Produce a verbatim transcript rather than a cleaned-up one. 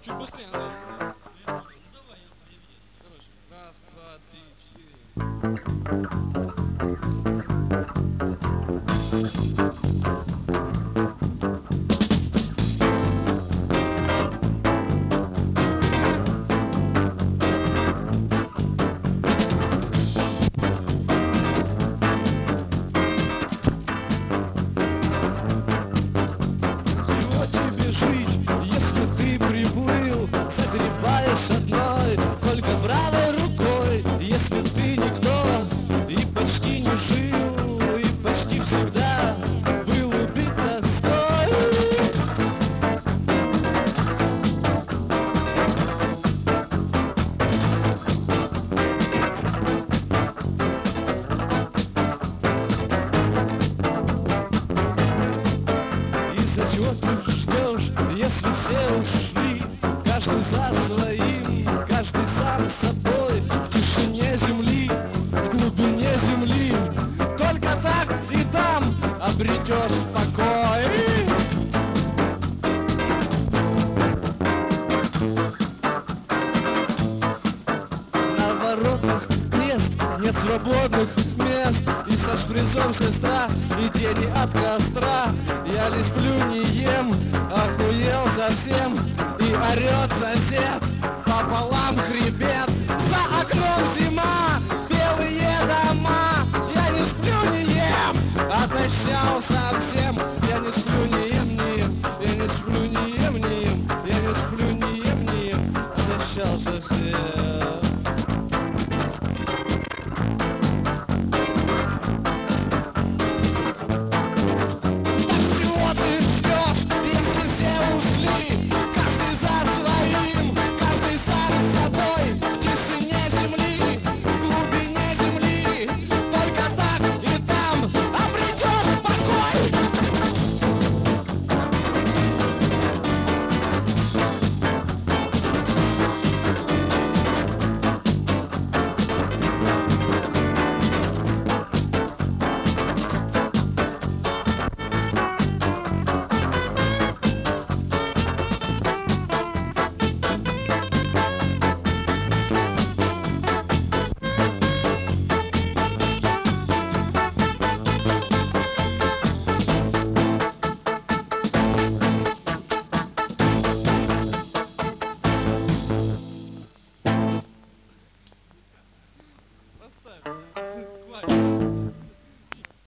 Чуть быстрее, Андрей. Ну давай, я Короче, раз, два, три, Чего тебе жить, если ты приплыл? Загребаешь одной, только правой рукой. Если ты никто и почти не жил, и почти всегда был убит тоской. Из-за чего ты ждешь, если все ушли? Каждый за своим, каждый сам собой. В тишине земли, в глубине земли. Только так и там обретешь покой. На воротах крест, нет свободных мест. И со шприцом сестра, и тени от костра. Я лишь сплю, не ем, охуел совсем. И орет сосед, пополам хребет. За окном зима, белые дома. Я не сплю, не ем, отощал совсем. Я не сплю, не ем, не ем. Я не сплю, не ем, не ем. Я не сплю, не ем, не ем. Отощал совсем.